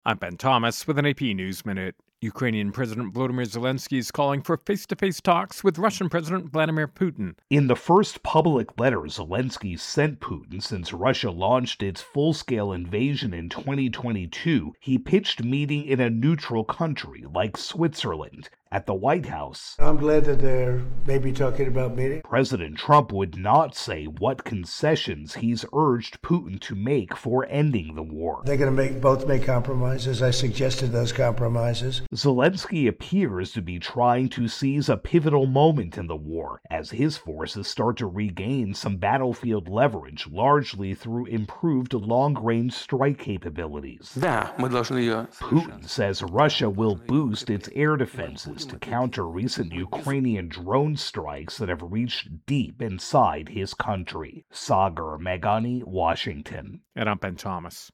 I'm Ben Thomas with an AP News Minute. Ukrainian President Volodymyr Zelensky is calling for face-to-face talks with Russian President Vladimir Putin. In the first public letter Zelensky sent Putin since Russia launched its full-scale invasion in 2022, he pitched meeting in a neutral country like Switzerland. At the White House, I'm glad that they're maybe talking about meeting. President Trump would not say what concessions he's urged Putin to make for ending the war. They're going to both make compromises. I suggested those compromises. Zelensky appears to be trying to seize a pivotal moment in the war as his forces start to regain some battlefield leverage, largely through improved long-range strike capabilities. Putin says Russia will boost its air defenses to counter recent Ukrainian drone strikes that have reached deep inside his country. Sagar Meghani, Washington. And I'm Ben Thomas.